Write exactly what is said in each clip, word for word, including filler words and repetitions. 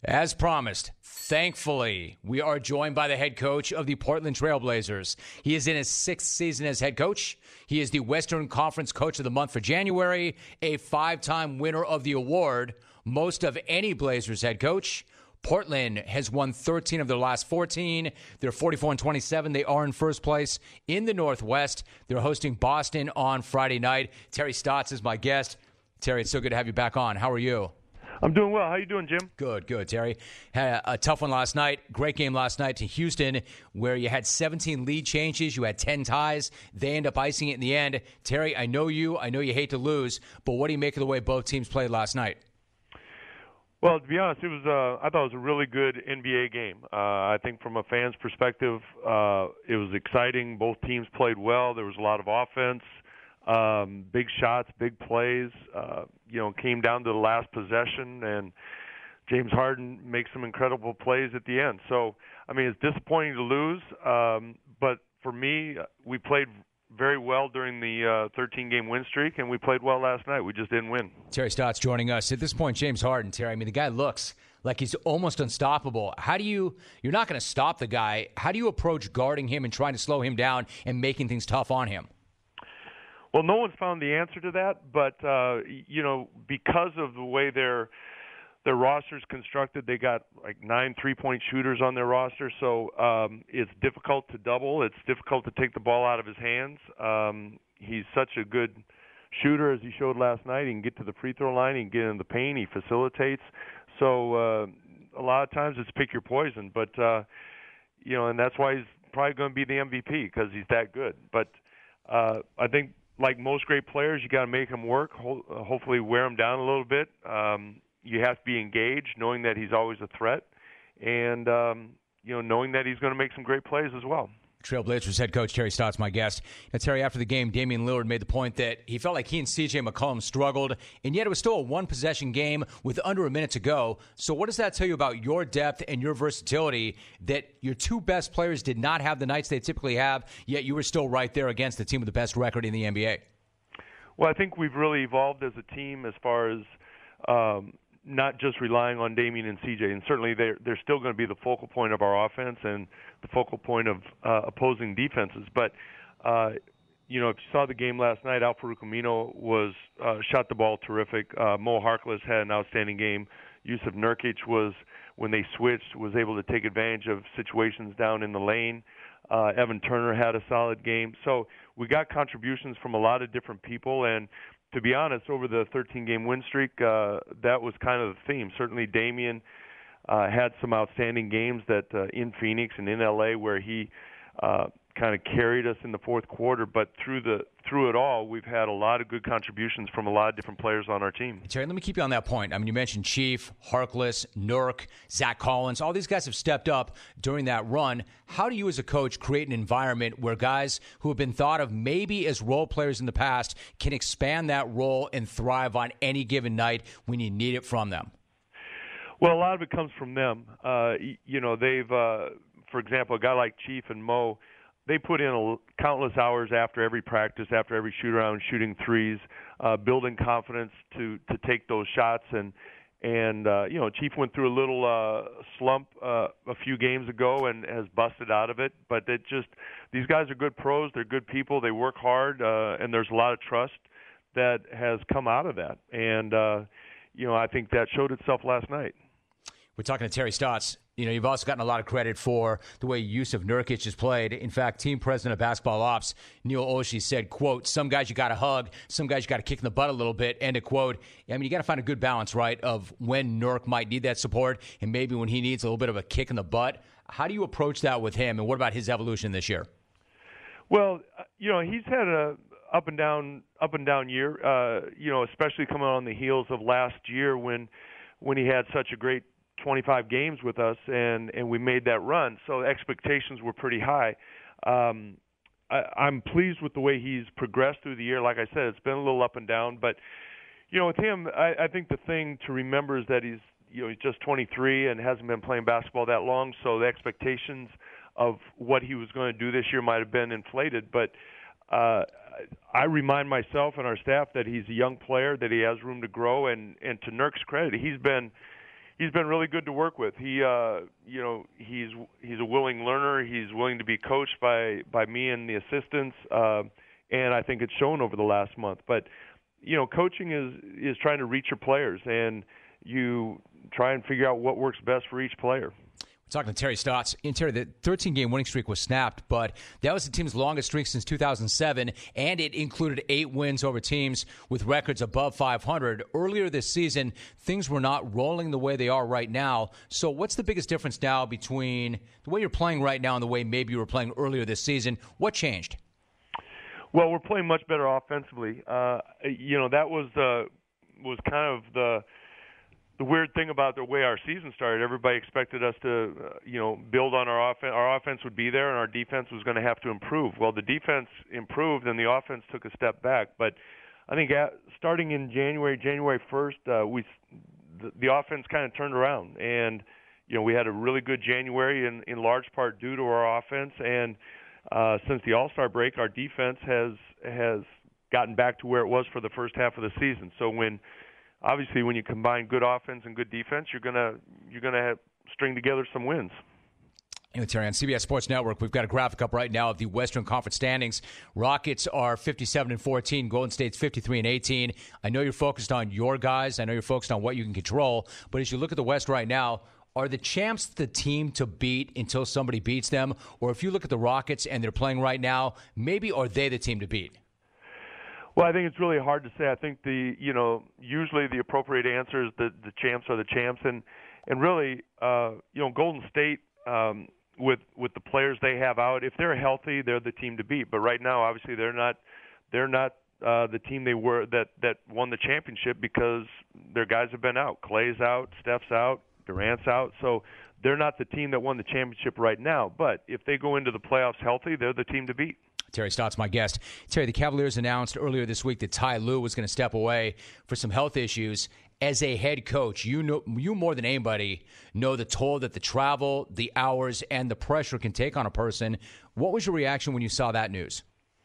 As promised, thankfully, we are joined by the head coach of the Portland Trail Blazers. He is in his sixth season as head coach. He is the Western Conference Coach of the Month for January, a five-time winner of the award, most of any Blazers head coach. Portland has won thirteen of their last fourteen. They're forty-four and twenty-seven. They are in first place in the Northwest. They're hosting Boston on Friday night. Terry Stotts is my guest. Terry, it's so good to have you back on. How are you? I'm doing well. How you doing, Jim? Good, good, Terry. Had a, a tough one last night. Great game last night to Houston, where you had seventeen lead changes. You had ten ties. They end up icing it in the end. Terry, I know you. I know you hate to lose, but what do you make of the way both teams played last night? Well, to be honest, it was. Uh, I thought it was a really good N B A game. Uh, I think from a fan's perspective, uh, it was exciting. Both teams played well. There was a lot of offense. Um, big shots, big plays, uh, you know, came down to the last possession, and James Harden makes some incredible plays at the end. So, I mean, it's disappointing to lose, um, but for me, we played very well during the thirteen-game uh, win streak, and we played well last night. We just didn't win. Terry Stotts joining us. At this point, James Harden, Terry, I mean, the guy looks like he's almost unstoppable. How do you – you're not going to stop the guy. How do you approach guarding him and trying to slow him down and making things tough on him? Well, no one's found the answer to that, but uh, you know, because of the way their their roster's constructed, they got like nine three-point shooters on their roster, so um, it's difficult to double. It's difficult to take the ball out of his hands. Um, he's such a good shooter, as he showed last night. He can get to the free throw line. He can get in the paint. He facilitates. So uh, a lot of times it's pick your poison, but uh, you know, and that's why he's probably going to be the M V P because he's that good. But uh, I think, like most great players, you got to make him work, ho- hopefully wear him down a little bit. Um, you have to be engaged, knowing that he's always a threat, and um, you know, knowing that he's going to make some great plays as well. Trailblazers head coach Terry Stotts, my guest. Now, Terry, after the game, Damian Lillard made the point that he felt like he and C J McCollum struggled, and yet it was still a one-possession game with under a minute to go. So what does that tell you about your depth and your versatility, that your two best players did not have the nights they typically have, yet you were still right there against the team with the best record in the N B A? Well, I think we've really evolved as a team as far as um, not just relying on Damian and C J, and certainly they're, they're still going to be the focal point of our offense and the focal point of uh, opposing defenses. But, uh, you know, if you saw the game last night, Al-Farouq Amino was uh, shot the ball terrific. Uh, Mo Harkless had an outstanding game. Yusuf Nurkic was, when they switched, was able to take advantage of situations down in the lane. Uh, Evan Turner had a solid game. So we got contributions from a lot of different people, and to be honest, over the thirteen-game win streak, uh, that was kind of the theme. Certainly Damian uh, had some outstanding games that uh, in Phoenix and in L A where he uh, kind of carried us in the fourth quarter. But through the through it all, we've had a lot of good contributions from a lot of different players on our team. Terry, let me keep you on that point. I mean, you mentioned Chief, Harkless, Nurk, Zach Collins. All these guys have stepped up during that run. How do you as a coach create an environment where guys who have been thought of maybe as role players in the past can expand that role and thrive on any given night when you need it from them? Well, a lot of it comes from them. Uh, you know, they've, uh, for example, a guy like Chief and Mo, they put in a, countless hours after every practice, after every shoot-around, shooting threes, uh, building confidence to, to take those shots. And, and uh, you know, Chief went through a little uh, slump uh, a few games ago and has busted out of it. But it just these guys are good pros. They're good people. They work hard, uh, and there's a lot of trust that has come out of that. And, uh, you know, I think that showed itself last night. We're talking to Terry Stotts. You know, you've also gotten a lot of credit for the way Yusuf Nurkic has played. In fact, team president of basketball ops, Neil Oshie, said, quote, some guys you got to hug, some guys you got to kick in the butt a little bit, end of quote. I mean, you got to find a good balance, right, of when Nurk might need that support and maybe when he needs a little bit of a kick in the butt. How do you approach that with him, and what about his evolution this year? Well, you know, he's had a up and down, up and down year, uh, you know, especially coming on the heels of last year when when he had such a great twenty-five games with us, and, and we made that run. So expectations were pretty high. Um, I, I'm pleased with the way he's progressed through the year. Like I said, it's been a little up and down. But, you know, with him, I, I think the thing to remember is that he's, you know, he's just twenty-three and hasn't been playing basketball that long. So the expectations of what he was going to do this year might have been inflated. But uh, I remind myself and our staff that he's a young player, that he has room to grow. And, and to Nurk's credit, he's been – he's been really good to work with. He, uh, you know, he's he's a willing learner. He's willing to be coached by by me and the assistants, uh, and I think it's shown over the last month. But you know, coaching is is trying to reach your players, and you try and figure out what works best for each player. We're talking to Terry Stotts. And Terry, the thirteen-game winning streak was snapped, but that was the team's longest streak since two thousand seven, and it included eight wins over teams with records above five hundred. Earlier this season, things were not rolling the way they are right now. So what's the biggest difference now between the way you're playing right now and the way maybe you were playing earlier this season? What changed? Well, we're playing much better offensively. Uh, you know, that was uh, was kind of the – the weird thing about the way our season started. Everybody expected us to, uh, you know, build on our offense. Our offense would be there, and our defense was going to have to improve. Well, the defense improved, and the offense took a step back. But I think at, starting in January, January first, uh, we the, the offense kind of turned around, and you know, we had a really good January, in, in large part due to our offense. And uh, since the All-Star break, our defense has has gotten back to where it was for the first half of the season. So when Obviously, when you combine good offense and good defense, you're gonna you're gonna have, string together some wins. You know, Terry, on C B S Sports Network, we've got a graphic up right now of the Western Conference standings. Rockets are fifty-seven and fourteen. Golden State's fifty-three and eighteen. I know you're focused on your guys. I know you're focused on what you can control. But as you look at the West right now, are the champs the team to beat until somebody beats them? Or if you look at the Rockets and they're playing right now, maybe are they the team to beat? Well, I think it's really hard to say. I think the you know usually the appropriate answer is that the champs are the champs, and and really uh, you know Golden State um, with with the players they have out, if they're healthy, they're the team to beat. But right now, obviously, they're not they're not uh, the team they were that that won the championship because their guys have been out. Clay's out, Steph's out, Durant's out, so they're not the team that won the championship right now. But if they go into the playoffs healthy, they're the team to beat. Terry Stotts, my guest. Terry, the Cavaliers announced earlier this week that Ty Lue was going to step away for some health issues. As a head coach, you know, you more than anybody know the toll that the travel, the hours, and the pressure can take on a person. What was your reaction when you saw that news?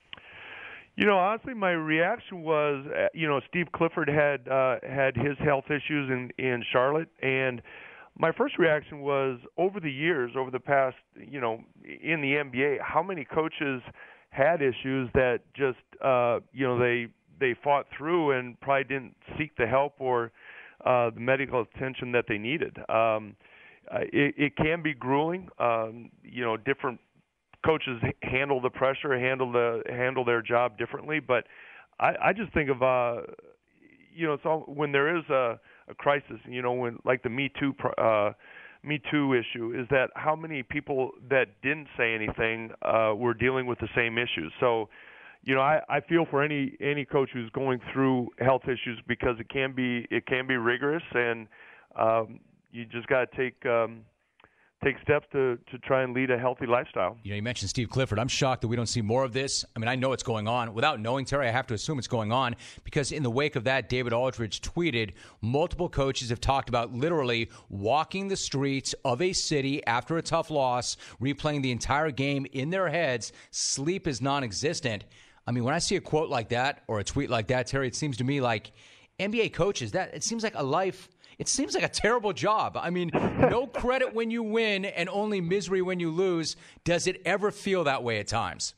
You know, honestly, my reaction was, uh, you know, Steve Clifford had uh, had his health issues in, in Charlotte, and my first reaction was, over the years, over the past, you know, in the N B A, how many coaches had issues that just, uh, you know, they they fought through and probably didn't seek the help or uh, the medical attention that they needed. Um, uh, it, it can be grueling. Um, you know, different coaches handle the pressure, handle the handle their job differently. But I, I just think of, uh, you know, it's all, when there is a, a crisis. You know, when like the Me Too. Uh, Me Too issue is that how many people that didn't say anything uh, were dealing with the same issues. So, you know, I, I feel for any any coach who's going through health issues because it can be it can be rigorous, and um, you just got to take um, take steps to, to try and lead a healthy lifestyle. You know, you mentioned Steve Clifford. I'm shocked that we don't see more of this. I mean, I know it's going on. Without knowing, Terry, I have to assume it's going on because in the wake of that, David Aldridge tweeted, multiple coaches have talked about literally walking the streets of a city after a tough loss, replaying the entire game in their heads. Sleep is non-existent. I mean, when I see a quote like that or a tweet like that, Terry, it seems to me like N B A coaches, that it seems like a life – it seems like a terrible job. I mean, no credit when you win and only misery when you lose. Does it ever feel that way at times?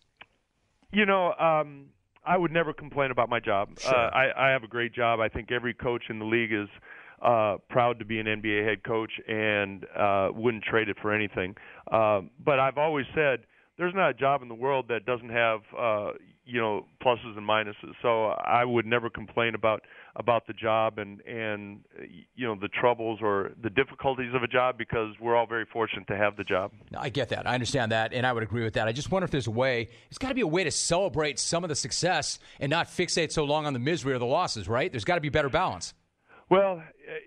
You know, um, I would never complain about my job. Sure. Uh, I, I have a great job. I think every coach in the league is uh, proud to be an N B A head coach and uh, wouldn't trade it for anything. Uh, but I've always said there's not a job in the world that doesn't have, uh, you know, pluses and minuses. So I would never complain about about the job and, and, you know, the troubles or the difficulties of a job because we're all very fortunate to have the job. I get that. I understand that, and I would agree with that. I just wonder if there's a way, there's got to be a way to celebrate some of the success and not fixate so long on the misery or the losses, right? There's got to be better balance. Well,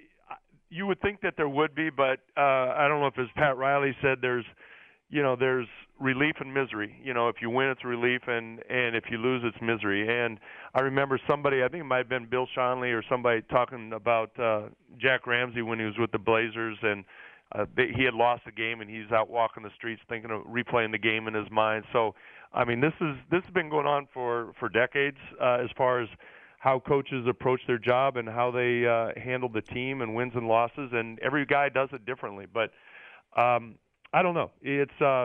you would think that there would be, but uh, I don't know if, as Pat Riley said, there's, you know, there's relief and misery. You know, if you win, it's relief, and, and if you lose, it's misery. And I remember somebody, I think it might have been Bill Schonely or somebody talking about uh, Jack Ramsey when he was with the Blazers, and uh, they, he had lost the game, and he's out walking the streets thinking of replaying the game in his mind. So, I mean, this is this has been going on for, for decades uh, as far as how coaches approach their job and how they uh, handle the team and wins and losses, and every guy does it differently. But um, I don't know. It's uh,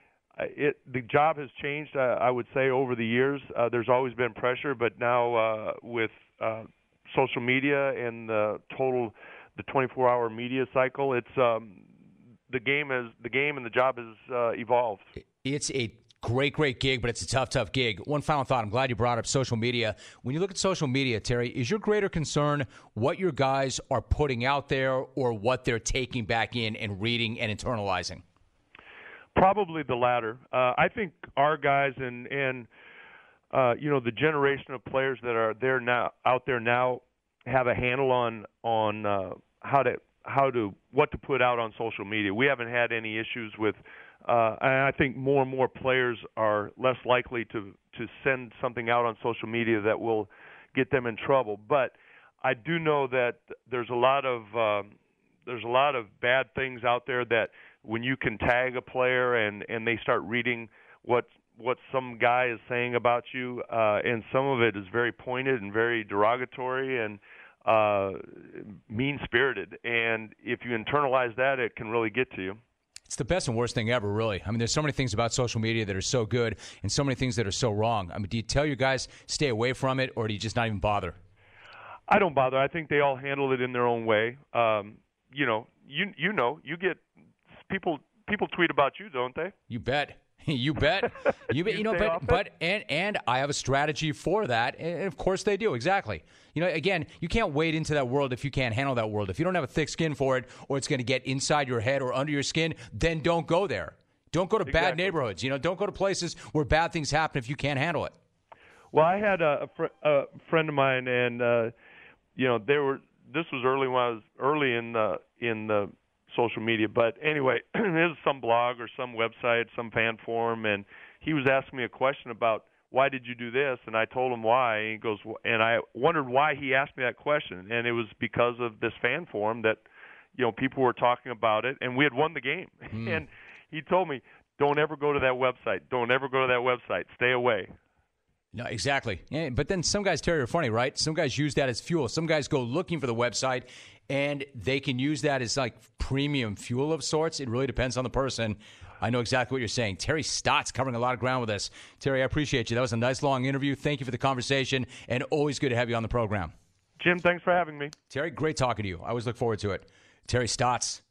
it the job has changed. Uh, I would say over the years, uh, there's always been pressure, but now uh, with uh, social media and the total the twenty-four hour media cycle, it's um, the game is the game and the job has uh, evolved. It's a Great, great gig, but it's a tough, tough gig. One final thought. I'm glad you brought up social media. When you look at social media, Terry, is your greater concern what your guys are putting out there or what they're taking back in and reading and internalizing? Probably the latter. Uh, I think our guys and, and uh, you know, the generation of players that are there now, out there now have a handle on, on uh, how to, how to, what to put out on social media. We haven't had any issues with Uh, and I think more and more players are less likely to, to send something out on social media that will get them in trouble. But I do know that there's a lot of um, there's a lot of bad things out there that when you can tag a player and, and they start reading what what some guy is saying about you, uh, and some of it is very pointed and very derogatory and uh, mean-spirited. And if you internalize that, it can really get to you. It's the best and worst thing ever, really. I mean, there's so many things about social media that are so good and so many things that are so wrong. I mean, do you tell your guys stay away from it, or do you just not even bother? I don't bother. I think they all handle it in their own way. Um, you know, you you know, you get people people tweet about you, don't they? You bet. You bet. You bet. You you know, but but and and I have a strategy for that, and of course they do. Exactly. You know, again, you can't wade into that world if you can't handle that world. If you don't have a thick skin for it, or it's going to get inside your head or under your skin, then don't go there. Don't go to exactly. bad neighborhoods. You know, don't go to places where bad things happen if you can't handle it. Well, I had a, a, fr- a friend of mine, and uh, you know, they were. This was early when I was early in the in the. social media, but anyway, it was some blog or some website, some fan forum, and he was asking me a question about why did you do this, and I told him why. And he goes, and I wondered why he asked me that question, and it was because of this fan forum that, you know, people were talking about it, and we had won the game. Mm. And he told me, don't ever go to that website. Don't ever go to that website. Stay away. No, exactly. Yeah, but then some guys, Terry, are funny, right? Some guys use that as fuel. Some guys go looking for the website, and they can use that as like premium fuel of sorts. It really depends on the person. I know exactly what you're saying. Terry Stotts covering a lot of ground with us. Terry, I appreciate you. That was a nice long interview. Thank you for the conversation, and always good to have you on the program. Jim, thanks for having me. Terry, great talking to you. I always look forward to it. Terry Stotts.